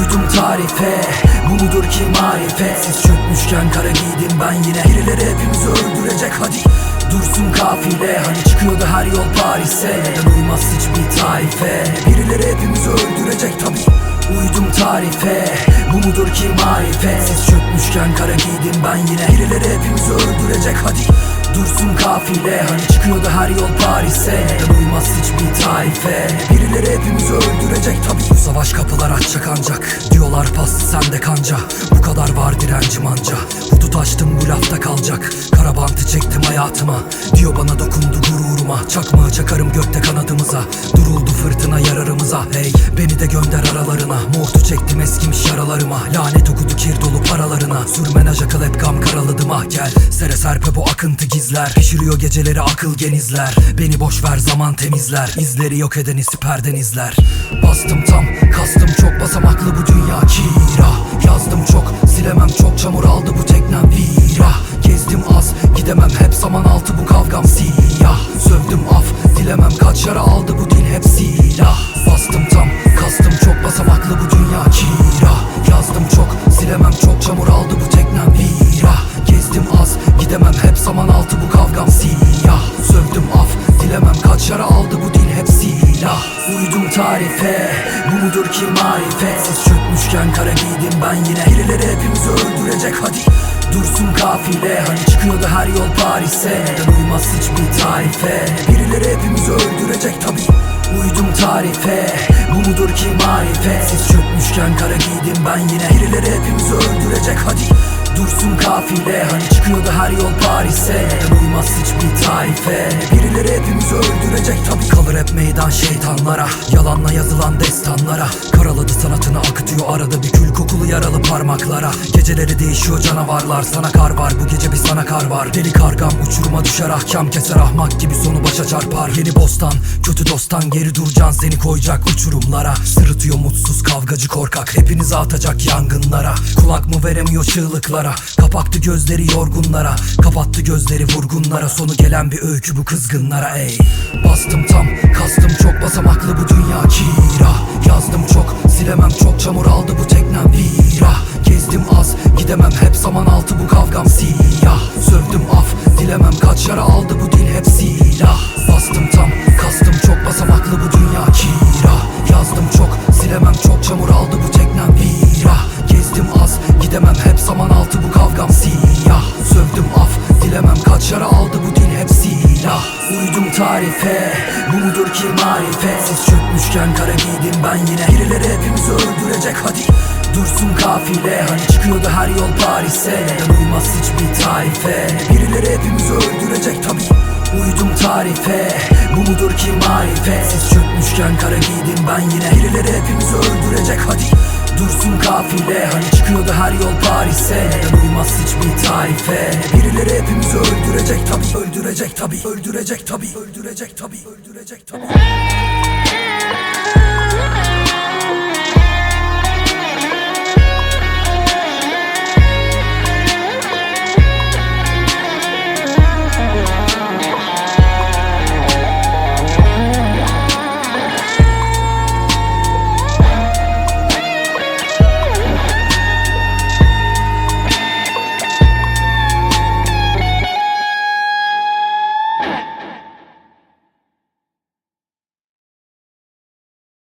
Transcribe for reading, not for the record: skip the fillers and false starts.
Uydum tarife, bu mudur ki marifet? Siz çökmüşken kara giydim ben yine. Birileri hepimizi öldürecek hadi dursun kafile. Hani çıkıyordu her yol Paris'e, neden uymaz hiçbir tarife? Birileri hepimizi öldürecek tabi. Uydum tarife, bu mudur ki marifet? Siz çökmüşken kara giydim ben yine. Birileri hepimizi öldürecek hadi dursun kafile. Hani çıkıyordu her yol Paris'e, neden uymaz hiçbir tarife? Birileri hepimizi öldürecek tabi. Bu savaş kapılar açacak ancak, diyorlar paslı sende kanca. Bu kadar var direncim anca, hudut açtım bu lafta kalacak. Kara bantı çektim hayatıma, diyor bana dokundu gururuma. Çakmağı çakarım gökte kanadımıza, duruldu fırtına yararımıza. Hey beni de gönder aralarına, mortu çektim eskimiş yaralarıma. Lanet okudu kir dolu paralarına, sürmenaj akıl hep gam karaladım ah gel. Sere serpe bu akıntı gizler, pişiriyor geceleri akıl genizler. Beni boş ver zaman temizler, izleri yok edeni siperden izler. Bastım tam kastım çok, basamaklı bu dünya kira. Yazdım çok silemem çok, çamur aldı bu teknem vira. Gezdim az gidemem hep saman altı bu kavgam siyah. Sövdüm af dilemem kaç yara aldı bu dil hep silah. Bastım tam kastım çok, basamaklı bu dünya kira. Yazdım çok silemem çok, çamur aldı bu teknem vira. Gezdim az gidemem hep saman altı bu kavgam siyah. Sövdüm af dilemem kaç yara aldı bu dil hep silah. Uydum tarife, bu mudur ki marifet? Siz çökmüşken kara giydim ben yine. Birileri hepimizi öldürecek hadi dursun kafile. Hani çıkıyordu her yol Paris'e, neden uymaz hiçbir tarife? Birileri hepimizi öldürecek tabi. Uydum tarife, bu mudur ki marifet? Siz çökmüşken kara giydim ben yine. Birileri hepimizi öldürecek hadi dursun kafile. Hani çıkıyordu her yol Paris'e, neden uymaz hiçbir tarife? Birileri hepimizi öldürecek tabi. Kalır hep meydan şeytanlara, yalanla yazılan destanlara. Karaladı sanatını akıtıyor arada bir kül kokulu yaralı parmaklara. Geceleri değişiyor canavarlar, sana kar var bu gece bir sana kar var. Deli kargam uçuruma düşer ahkam keser, ahmak gibi sonu başa çarpar. Yeni bostan kötü dosttan geri duracaksın, seni koyacak uçurumlara. Sırıtıyor mutsuz kavgacı korkak, hepinizi atacak yangınlara. Kulak mı veremiyor çığlıklara, kapattı gözleri yorgunlara. Kapattı gözleri vurgunlara, sonu gelen bir öykü bu kızgınlara ey. Bastım tam kastım çok, basamaklı bu dünya kira. Yazdım çok silemem çok, çamur aldı bu teknem vira. Gezdim az gidemem hep saman altı bu kavgam siyah. Sövdüm af dilemem kaç yara aldı bu dil hep silah. Bastım tam kastım çok, basamaklı bu dünya kira. Yazdım çok silemem çok, çamur aldı bu teknem vira. Gezdim az gidemem hep saman altı bu kavgam siyah. Sövdüm af dilemem kaç yara aldı bu dil hep silah. Uydum tarife, bu mudur ki marifet? Siz çökmüşken kara giydim ben yine. Birileri hepimizi öldürecek hadi dursun kafile. Hani çıkıyordu her yol Paris'e, neden uymaz hiçbir tarife? Birileri hepimizi öldürecek tabi. Uydum tarife, bu mudur ki marifet? Siz çökmüşken kara giydim ben yine. Birileri hepimizi öldürecek hadi dursun kafile. Hani çıkıyordu her yol Paris'e, neden uymaz hiçbir tarife? Birileri hepimizi öldürecek tabi. Öldürecek tabi. Öldürecek tabi. Öldürecek tabi. Öldürecek tabi.